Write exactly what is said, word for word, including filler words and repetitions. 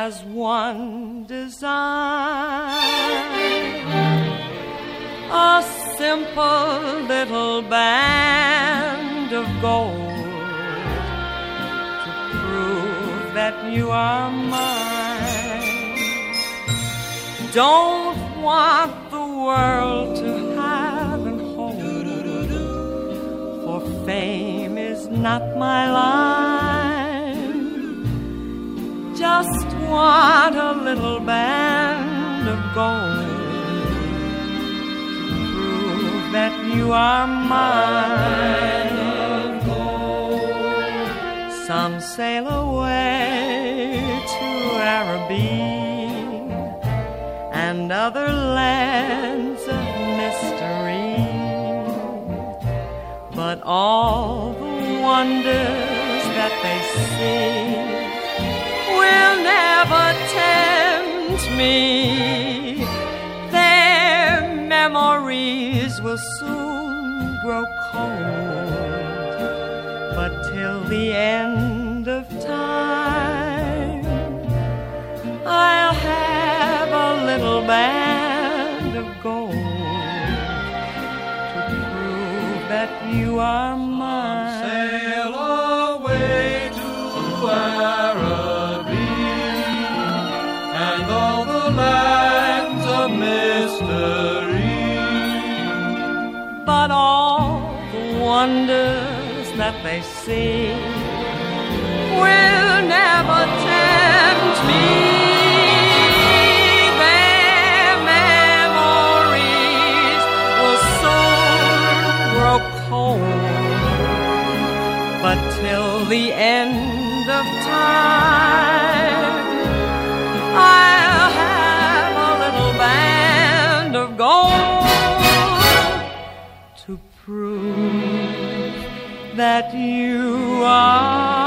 has one design, a simple little band of gold to prove that you are mine. Don't want the world to have and hold, for fame is not my line. Just want a little band of gold to prove that you are mine. Some sail away to Araby and other lands of mystery, but all the wonders that they see will never tempt me. Their memories will soon grow cold, but till the end of time I'll have a little band of gold to prove that you are mine. Sail away to Araby and all the lands of mystery, but all the wonders that they see will never tempt me. Their memories will soon grow cold, but till the end of time I'll have a little band of gold to prove that you are